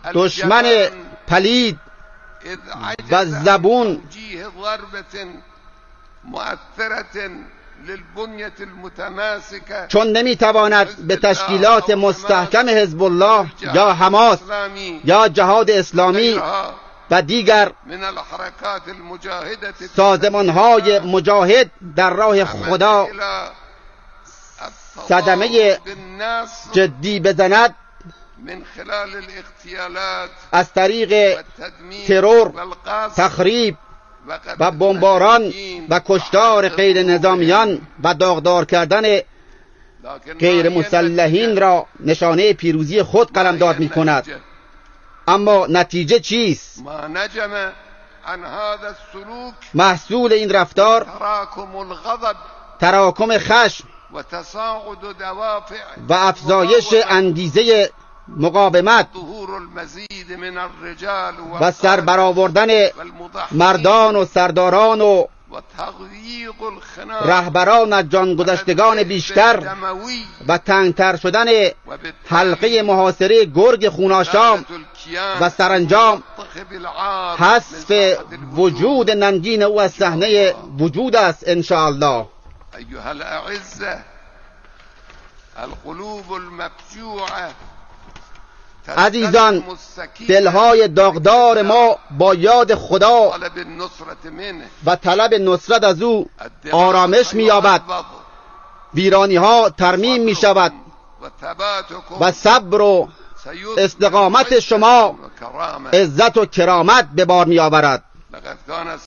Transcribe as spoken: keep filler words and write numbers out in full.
دشمن پلید و زبون چون نمیتواند به تشکیلات مستحکم حزب الله یا حماس یا جهاد اسلامی و دیگر سازمان‌های مجاهد در راه خدا صدمه جدی بزند، از طریق ترور، تخریب و بمباران و کشتار غیر نظامیان و داغدار کردن غیر مسلحین را نشانه پیروزی خود قلمداد می کند. اما نتیجه چیست؟ محصول این رفتار تراکم خشم و افزایش انگیزه مقاومت و سربرآوردن مردان و سرداران و رهبران از جانگذشتگان بیشتر و تنگتر شدن حلقه محاصره گرگ خوناشام و سرانجام حذف وجود ننگین او از صحنه وجود است ان شاء الله. ایها الاعزه القلوب المفجوعه، عزیزان، دلهای داغدار ما با یاد خدا و طلب نصرت از او آرامش می‌یابد، ویرانی ها ترمیم می شود و صبر و استقامت شما عزت و کرامت به بار می آورد.